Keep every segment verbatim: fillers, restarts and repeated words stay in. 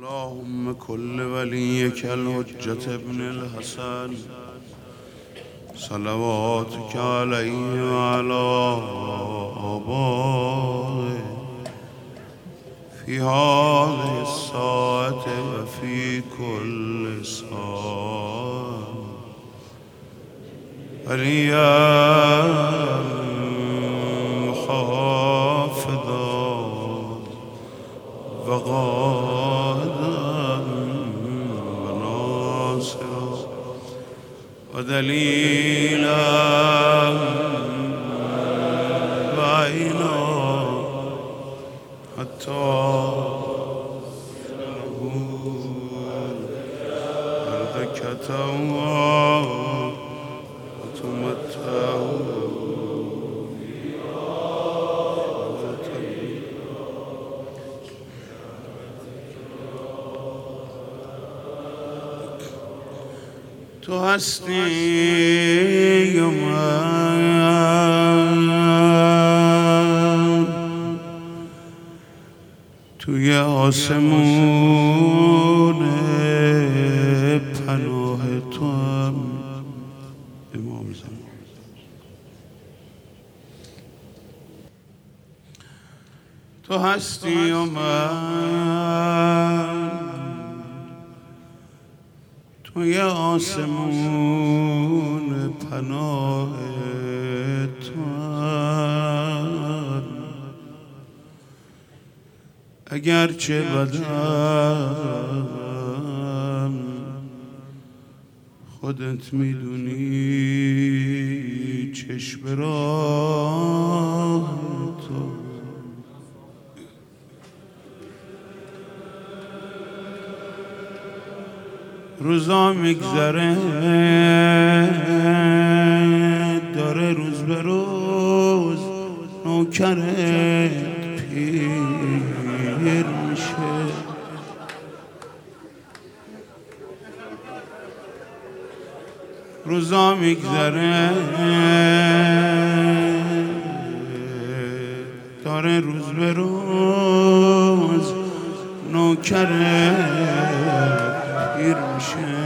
اللهم كل وليك الحجة ابن الحسن صلواتك عليه وعلى آبائه في هذه الساعة وفي كل ساعة وليا محافظا وقائدا وناصرا ودليلا وعينا حتى أرضك توا وتمتعوا تو هستی و من توی آسمون پناه تو هم امام زمان تو هستی و من توی آسمون پناه توام اگرچه بدم خودت میدونی چشم راه تو روزا میگذره داره روز به روز نوکرت پیر میشه روزا میگذره داره روز به روز نوکرت پیر میشه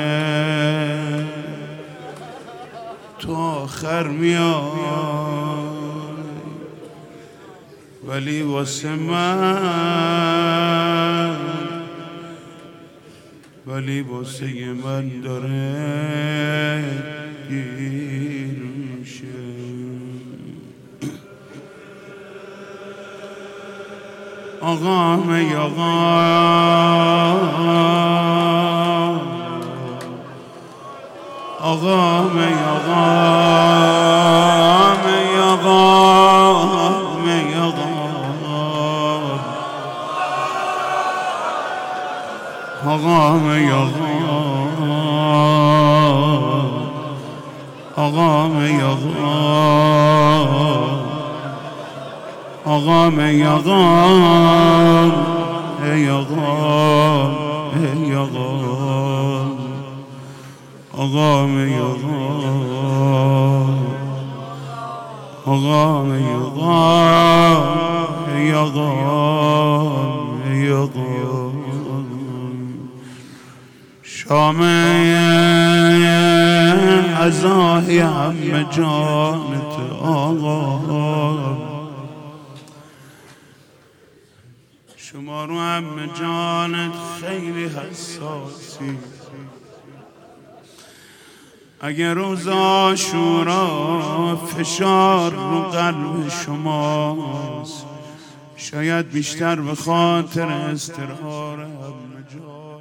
تو آخر میای ولی واسه من ولی واسه من داره گیر میشه آقا می آقا آقا می آقا می آقا می آقا آقا می آقا آقا می آقا آقا می آقا ای آقا ای آقا آقا می آقا آقا می آقا ای آقا ای آقا شام عزای همه جانت آقا شما رو همه جانت خیلی حساسی اگر روز عاشورا فشار رو قلب شماست شاید بیشتر به خاطر استرار همه جا